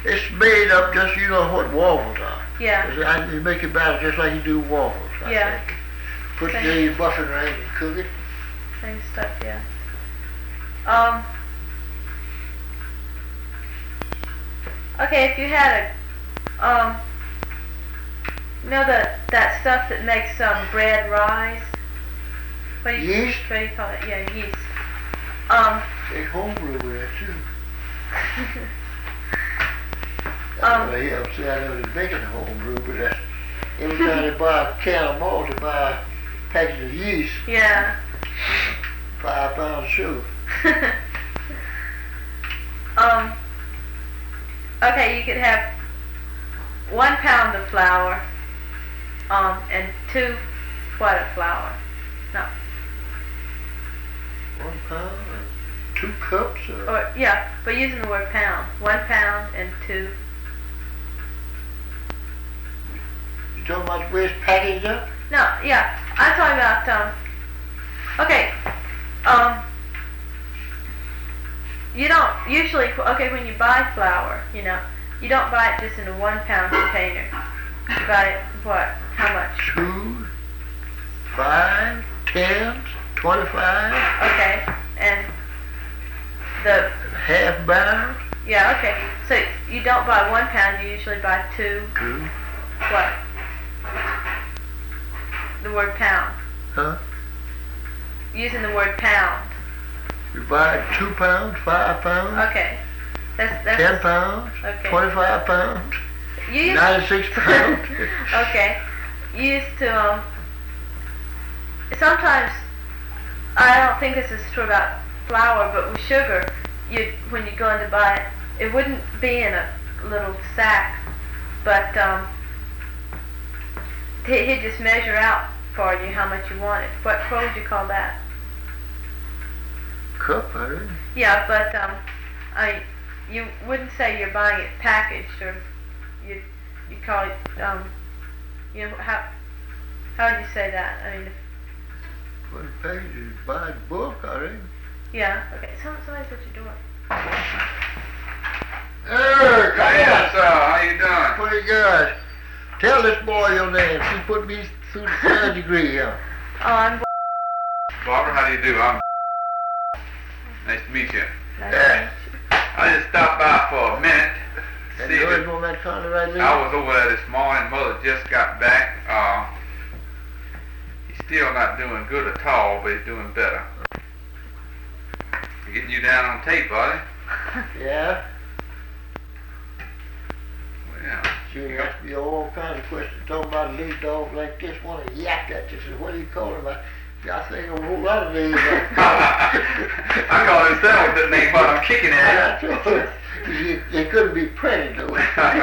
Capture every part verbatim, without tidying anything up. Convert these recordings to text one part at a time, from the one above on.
It's made up just, you know what waffles are. Yeah. It's, I, you make it batter just like you do waffles. I Yeah. think. Put Same. the butter in and cook it. Same stuff, yeah. Um. Okay, if you had a, um, you know that that stuff that makes um bread rise. What do you, Yeast? What do you call it? Yeah, yeast. Um. They homebrew with it too. Um, Well, yeah, see, I know they're making homebrew, but that's, every time they buy a can of malt, they buy a package of yeast, Yeah. five pounds of sugar. um. Okay, you could have one pound of flour, um, and two what of flour? No. One pound, or two cups, or Or yeah, but using the word pound, one pound and two. you talking about the way it's packaged up? No, yeah, I'm talking about um. Okay, um. You don't usually okay when you buy flour, you know, you don't buy it just in a one pound container. You buy it what? How much? Two, five, ten, twenty-five, Okay, and the half pound, yeah, okay. So you don't buy one pound, you usually buy two. two, What? The word pound. huh? Using the word pound. You buy two pounds, five pounds, Okay. That's that's ten pounds, okay. twenty-five pounds, You used ninety-six pounds. okay. You used to um sometimes I don't think this is true about flour, but with sugar, you when you go in to buy it, it wouldn't be in a little sack, but um he he'd just measure out for you how much you wanted. What what would you call that? Cup, I think. Yeah, but um, I you wouldn't say you're buying it packaged, or you you call it um, you know how how would you say that? I mean, if, What package you buy the book, I think. yeah. Okay, some somebody's at your door. Eric, Yes, sir. How you doing? pretty good. Tell this boy your name. She put me through the third degree here. Oh, I'm Barbara, how do you do? I'm nice to meet you. nice Yeah. to meet you. I just stopped by for a minute. And See you if always on that corner right it- there? I was over there this morning. Mother just got back. Uh, he's still not doing good at all, but he's doing better. Getting you down on tape, are they? Yeah. Well, She asked me all kinds of questions. Talking about a little dog like this, want to yak at you. Said, what do you call him? I, I think a whole lot of names. I call him Sal with the name, but I'm kicking at I it. told her, you- They couldn't be printed though.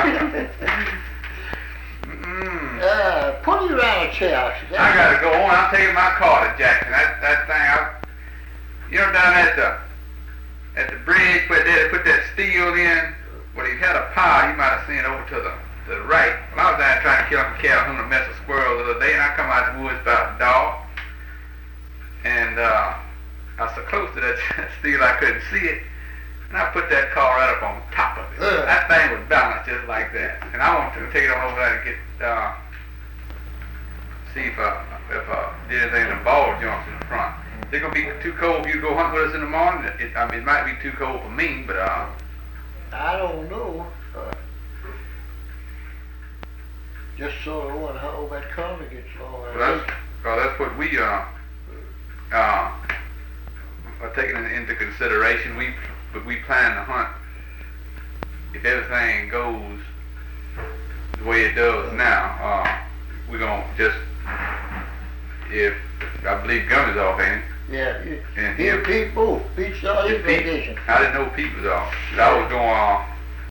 Mm. uh, put you around a chair. She said, I gotta go on. I'm taking my car to Jackson. That that thing, I, you know, down at the at the bridge where they put that steel in, when he had a pile, you might have seen over to the to the right. Well, I was down trying to kill a Calhoun and mess a squirrel the other day, and I come out the woods about the dog, and uh, I was so close to that steel I couldn't see it. And I put that car right up on top of it. Uh. That thing was balanced just like that. And I want to take it on over there and get, uh, see if, uh, if, uh, there's anything in the ball joints in the front. Is it going to be too cold for you to go hunt with us in the morning? It, I mean, it might be too cold for me, but, uh, I don't know. Uh, just sort of wonder how old that corner gets long. well, that's, well, that's what we, uh, uh, are taking into consideration. We, but we plan to hunt, if everything goes the way it does now, uh, we're going to just, if, I believe Gummy's off, ain't he? Yeah, you, And he and him- Pete both. Pete started his Pete- vacation. I didn't know Pete was off. I was going, uh,